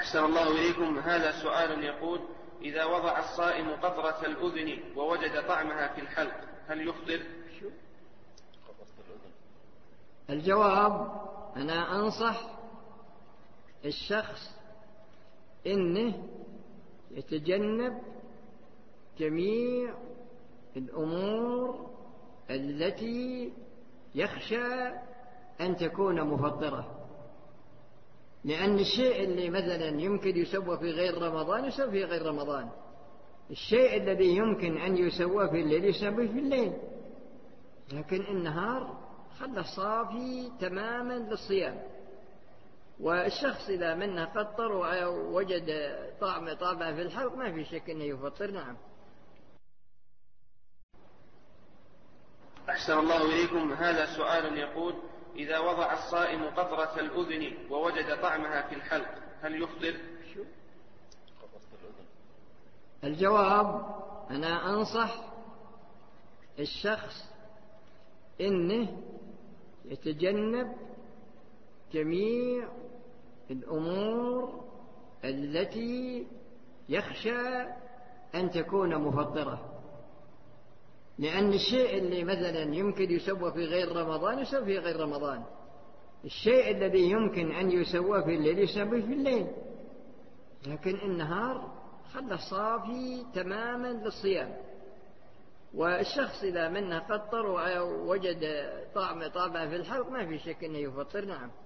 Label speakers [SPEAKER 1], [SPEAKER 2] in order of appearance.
[SPEAKER 1] أحسن الله إليكم. هذا سؤال يقول: إذا وضع الصائم قطرة الأذن ووجد طعمها في الحلق هل يفطر؟
[SPEAKER 2] الجواب: أنا أنصح الشخص إنه يتجنب جميع الأمور التي يخشى أن تكون مفطرة، لأن الشيء اللي مثلا يمكن يسوى في غير رمضان يسوى في غير رمضان، الشيء الذي يمكن أن يسوى في الليل يسوى في الليل، لكن النهار خله صافي تماما للصيام. والشخص إذا منه فطر ووجد طعمه في الحلق ما في شك أنه يفطر. نعم.
[SPEAKER 1] أحسن الله إليكم. هذا سؤال يقول: إذا وضع الصائم قطرة الأذن ووجد طعمها في الحلق هل يفطر؟
[SPEAKER 2] الجواب: أنا أنصح الشخص إنه يتجنب جميع الأمور التي يخشى أن تكون مفطرة، لأن الشيء اللي مثلا يمكن يسوى في غير رمضان يسوى في غير رمضان، الشيء الذي يمكن أن يسوى في الليل يسوى في الليل، لكن النهار خله صافي تماما للصيام. والشخص إذا منه فطر ووجد طعمه في الحلق ما في شك أنه يفطر. نعم.